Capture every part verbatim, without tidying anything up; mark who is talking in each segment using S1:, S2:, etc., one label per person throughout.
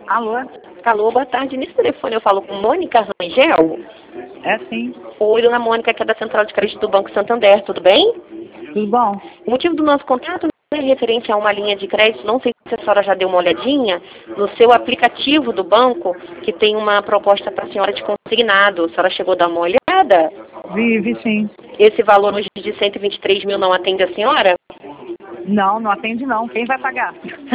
S1: Alô?
S2: Alô, boa tarde. Nesse telefone eu falo com Mônica Rangel.
S1: É sim.
S2: Oi, dona Mônica, que é da Central de Crédito do Banco Santander, tudo bem?
S1: Tudo bom?
S2: O motivo do nosso contato é referente a uma linha de crédito, não sei se a senhora já deu uma olhadinha, no seu aplicativo do banco, que tem uma proposta para a senhora de consignado. A senhora chegou a dar uma olhada?
S1: Vi, vi sim.
S2: Esse valor hoje de cento e vinte e três mil não atende a senhora?
S1: Não, não atende não. Quem vai pagar?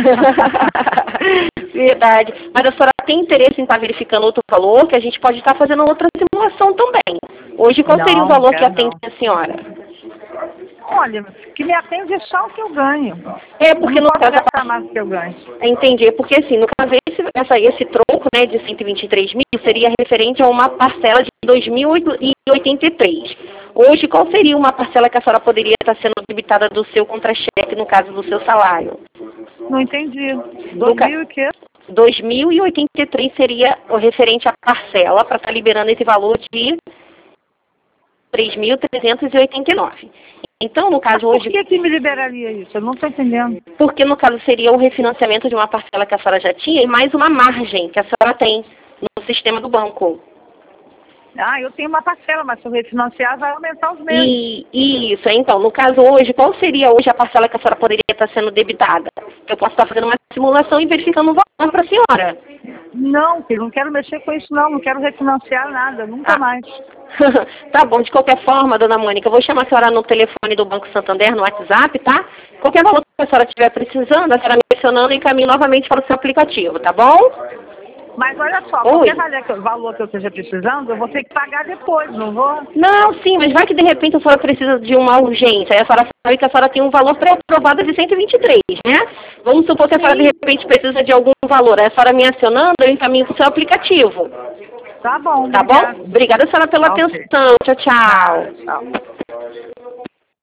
S2: Verdade. Mas a senhora tem interesse em estar verificando outro valor, que a gente pode estar fazendo outra simulação também. Hoje, qual
S1: Não,
S2: seria o valor que
S1: quero
S2: atende
S1: não.
S2: a senhora?
S1: Olha, que me atende é só o que eu ganho.
S2: É, porque
S1: não
S2: no
S1: posso
S2: caso...
S1: gastar mais do que eu ganho.
S2: Entendi. Porque assim, no caso, esse, essa, esse tronco, né, de cento e vinte e três mil seria referente a uma parcela de dois mil e oitenta e três. Hoje, qual seria uma parcela que a senhora poderia estar sendo debitada do seu contra-cheque, no caso do seu salário?
S1: Não entendi.
S2: Do
S1: Dois
S2: ca-
S1: mil e quê?
S2: dois mil e oitenta e três seria o referente à parcela para estar liberando esse valor de três mil trezentos e oitenta e nove. Então, no caso
S1: Por
S2: hoje,
S1: que que me liberaria isso? Eu não estou entendendo.
S2: porque no caso seria o refinanciamento de uma parcela que a senhora já tinha e mais uma margem que a senhora tem no sistema do banco.
S1: Ah, eu tenho uma parcela, mas se eu refinanciar vai aumentar os meses.
S2: E isso, então, no caso hoje, qual seria hoje a parcela que a senhora poderia estar sendo debitada? Eu posso estar fazendo uma simulação e verificando o valor para a senhora.
S1: Não, filho, não quero mexer com isso não. Não quero refinanciar nada, nunca
S2: Ah.
S1: mais.
S2: Tá bom, de qualquer forma, dona Mônica, eu vou chamar a senhora no telefone do Banco Santander, no WhatsApp, tá? Qualquer valor que a senhora estiver precisando, a senhora me mencionando, encaminho novamente para o seu aplicativo, tá bom?
S1: Mas olha só,
S2: Oi.
S1: qualquer valor que, eu- valor que eu esteja precisando, eu vou ter que pagar depois, não vou?
S2: Não, sim, mas vai que de repente a senhora precisa de uma urgência, aí a senhora sabe que a senhora tem um valor pré-aprovado de cento e vinte e três, né? Vamos supor que a senhora de repente precisa de algum valor, aí a senhora me acionando, eu encaminho para o seu aplicativo.
S1: Tá bom,
S2: Tá
S1: obrigada.
S2: bom? Obrigada, senhora, pela
S1: Ok.
S2: atenção. Tchau, tchau.
S1: Tchau.